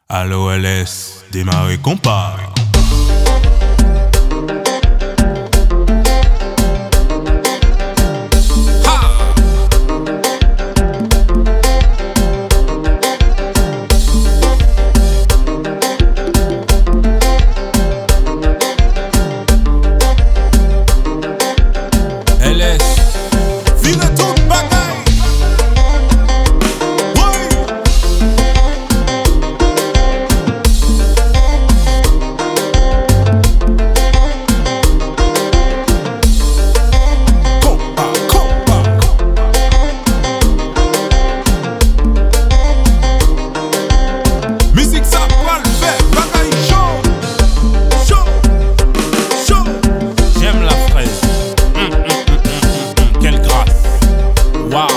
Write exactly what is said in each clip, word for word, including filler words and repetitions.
Allo L S, démarrer compas. L S, vive toute bagaille. Oui. Compas, compas. Musique ça va le faire, bagaille chaud, chaud, chaud. J'aime la fraise. Hum, hum, hum, hum, hum, quelle grâce. Waouh.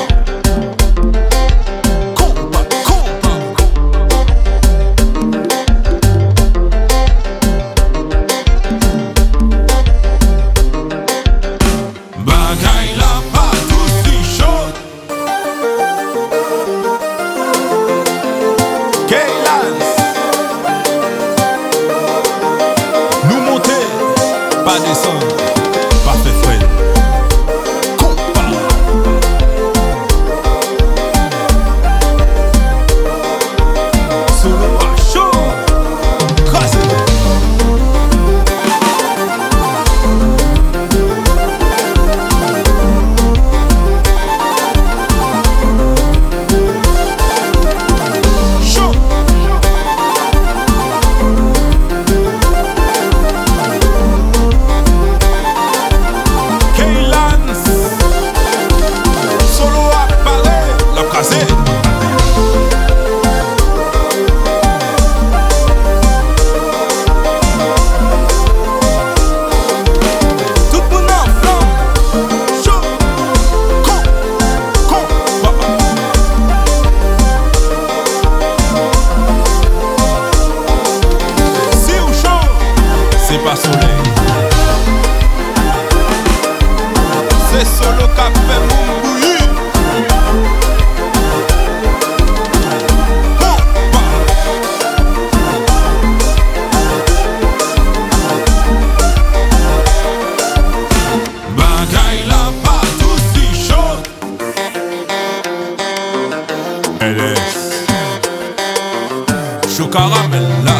Compas, compas. Bagaille la pâte aussi chaude. Keylans. Nous monter, pas descendre. Parfait Fred. Compas. Solo à chaud. Crasé. Chaud. Keylans. Solo à parler. La crasé. Tout le monde en flamme. Chaud. Com, com, papa. Si ou chaud, c'est pas soleil. C'est solo qu'a fait mon bouilli. Compas. Bagaille la pâte aussi chaude. L S. Chaud caramel là.